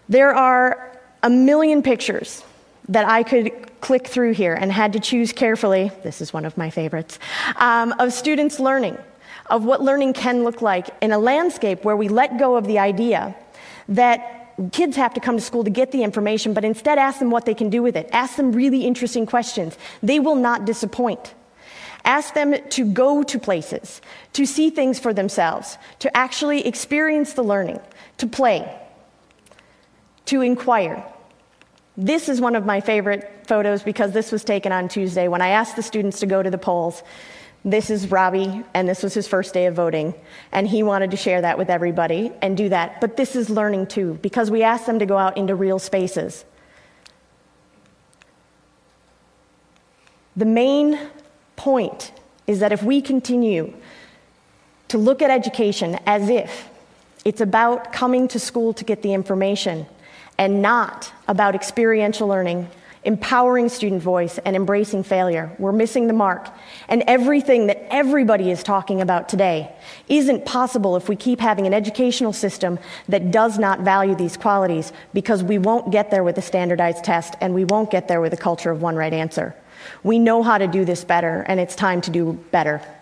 There are a million pictures that I could click through here and had to choose carefully, this is one of my favorites, of students learning, of what learning can look like in a landscape where we let go of the idea that kids have to come to school to get the information, but instead ask them what they can do with it. Ask them really interesting questions. They will not disappoint. Ask them to go to places, to see things for themselves, to actually experience the learning, to play, to inquire. This is one of my favorite photos because this was taken on Tuesday when I asked the students to go to the polls. This is Robbie, and this was his first day of voting, and he wanted to share that with everybody and do that. But this is learning too, because we asked them to go out into real spaces. The main point is that if we continue to look at education as if it's about coming to school to get the information and not about experiential learning, empowering student voice, and embracing failure, we're missing the mark. And everything that everybody is talking about today isn't possible if we keep having an educational system that does not value these qualities, because we won't get there with a standardized test, and we won't get there with a culture of one right answer. We know how to do this better, and it's time to do better.